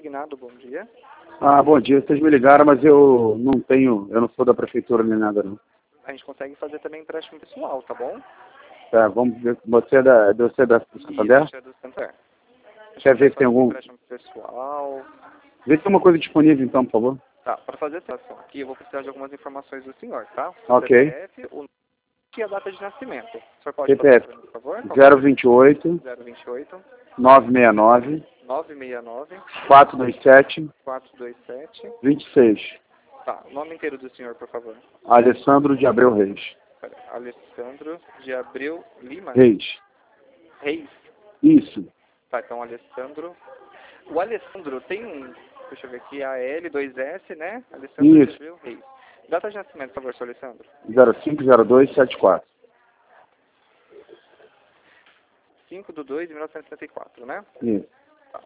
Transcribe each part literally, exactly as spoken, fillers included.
Consignado, bom dia. Ah, bom dia. Vocês me ligaram, mas eu não tenho, eu não sou da prefeitura nem nada, não. A gente consegue fazer também empréstimo pessoal, tá bom? Tá, vamos ver. Você é da, você é da do Santander? Isso, é do Santander. Quer ver se tem algum... Empréstimo pessoal. Vê se tem uma coisa disponível, então, por favor. Tá, para fazer essa ação aqui, eu vou precisar de algumas informações do senhor, tá? Ok. C P F, o e a data de nascimento. O senhor pode C P F fazer, por favor? zero vinte e oito, zero vinte e oito, nove seis nove, nove seis nove, quatro dois sete, quatro dois sete. vinte e seis. Tá, o nome inteiro do senhor, por favor. Alessandro de Abreu Reis. Pera, Alessandro de Abreu Lima? Reis. Reis. Isso. Tá, então Alessandro. O Alessandro tem um, deixa eu ver aqui, A L dois S, né? Alessandro Isso. de Abreu Reis. Data de nascimento, por favor, senhor Alessandro. zero cinco zero dois sete quatro. cinco de dois de mil novecentos e setenta e quatro, né? Isso. Tá.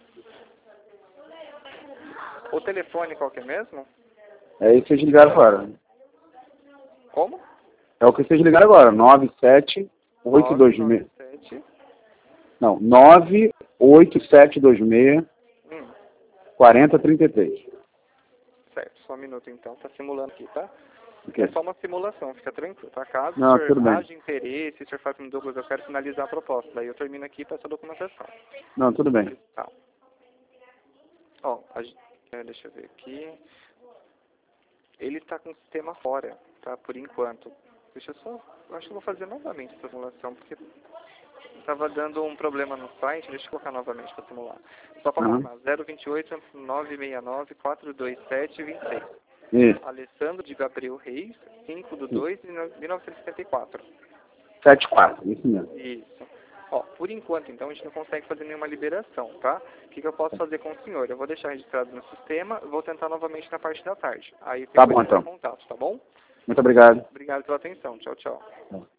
O telefone qual que é mesmo? É isso que vocês ligaram agora. Como? É o que vocês ligaram agora. nove sete oito dois seis. sete. Não, nove oito sete dois seis, Hum, quatro zero três três. certo, só um minuto então, tá simulando aqui, tá? Ok. É só uma simulação, fica tranquilo, tá? Caso Não, o senhor tudo bem. haja interesse, o senhor faz um Douglas, eu quero finalizar a proposta, daí eu termino aqui para essa documentação. Não, tudo bem. Tá. Ó, a gen- é, deixa eu ver aqui. Ele tá com o sistema fora, tá? Por enquanto. Deixa eu só, eu acho que eu vou fazer novamente essa simulação, porque tava dando um problema no site, deixa eu colocar novamente para simular. Só para Uhum. confirmar, zero vinte e oito, nove seis nove, quatro dois sete, vinte e seis. Isso. Alessandro de Gabriel Reis, cinco de dois de mil novecentos e setenta e quatro. sete quatro, isso mesmo. Isso. Ó, por enquanto, então, a gente não consegue fazer nenhuma liberação, tá? O que, que eu posso fazer com o senhor? Eu vou deixar registrado no sistema, vou tentar novamente na parte da tarde. Aí Tá depois bom, eu entro em então. contato, tá bom? Muito obrigado. Obrigado pela atenção. Tchau, tchau.